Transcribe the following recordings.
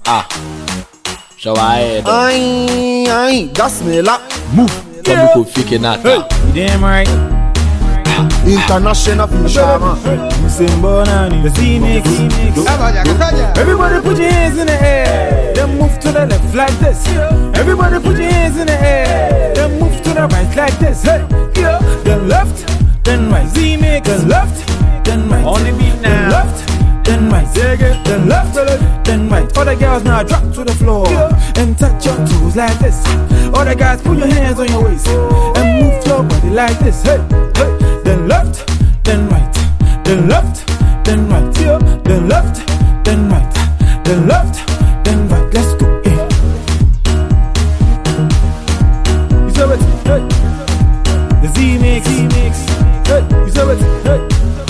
Show I that's me la. move. Come go fake that. Damn right. International fisherman. Simbona, the C-Mix. Everybody put your hands in the air. Then move to the left like this. Everybody put your hands in the air. Then move to the right like this. Hey, yeah. Then left, then right. Z-Mix. Then left, then right. On the beat now. Then left, then right. Then left, then right. All the girls now drop to the floor and touch your toes like this. All the guys put your hands on your waist and move your body like this. Hey, hey. Then left, then right. Then left, then right. Then left, then right. Then left, then right. Let's go. You saw it, hey. The Z-Mix, hey. You saw it, hey.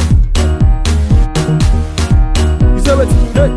You saw it, hey.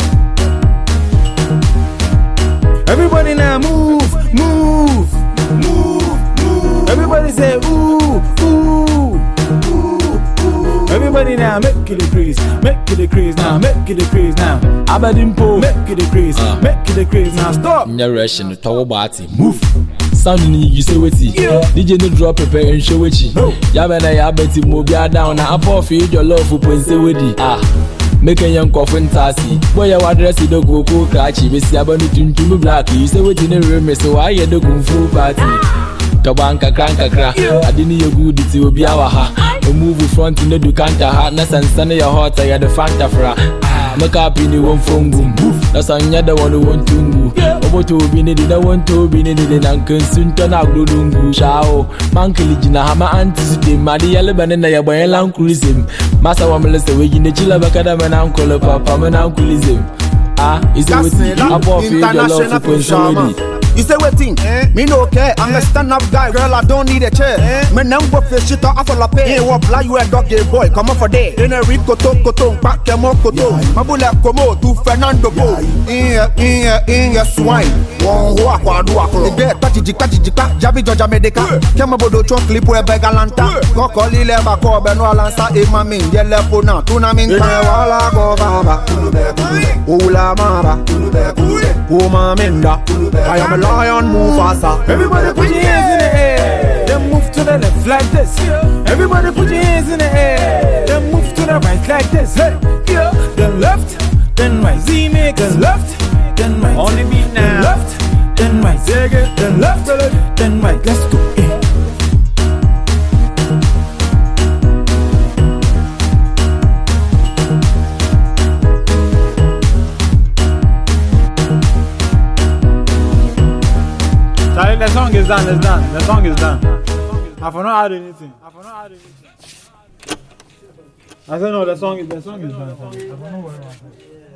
Everybody now move, move, move, move. Everybody say ooh, ooh. Everybody now make it a craze now, make it a craze now. Abadimpo, make it a craze, make it a craze now. Stop. Narration the tower body move. Sound you say what DJ no drop paper and show it. Yabana yabeti mobile down na apple feed your love for say wedi. Make a young coffin tassy. Boy, I address the go catchy. Miss Yabani to black. You say what in the room, so I had the kung fu party. Tabanka cranka crack. I didn't you good to be our ha. Move front in the Ducanta hardness and sunny your heart. I had the Fanta fra. Make up in the one phone boom. That's another one who want to move. Over to be needed, I want to be needed and consume turn out Ludungu. Shao, Mankilijina, Hama Antis, Madi Alaban and I boy long cruising. Master Wameless away in the Chilla Bacadam and Uncle Papa and Uncle Ism. Is it with international fisherman? You say waiting, me no care. I'm a stand-up guy, girl. I don't need a chair. Me number fish shit off a pay. Hey, what fly you a dog, boy? Come on for day. In a rip koto, back a more koto. Mabula como to Fernando Bo. In your swine. One who do a clo. The Tajika, Jabi Georgia Medica. Kamabodo chon clip where Begalanta. Kokoli leva ko Beno Lansa, Emamin, Yelepona, Tunamin, Wala go Baba, Ula Maba, Uma Minda. I am a lion, move faster. Everybody put your hands in the air. Then move to the left like this. Everybody put your hands in the air. Then move to the right like this. Hey, yeah. Then left, then right. Z-Mix. Then left, then right. On the beat now. Then left, then right. Then left, then right. Let's go. The song is done, it's done. The song is done. I have not add anything. I said no, the song is done. I don't know what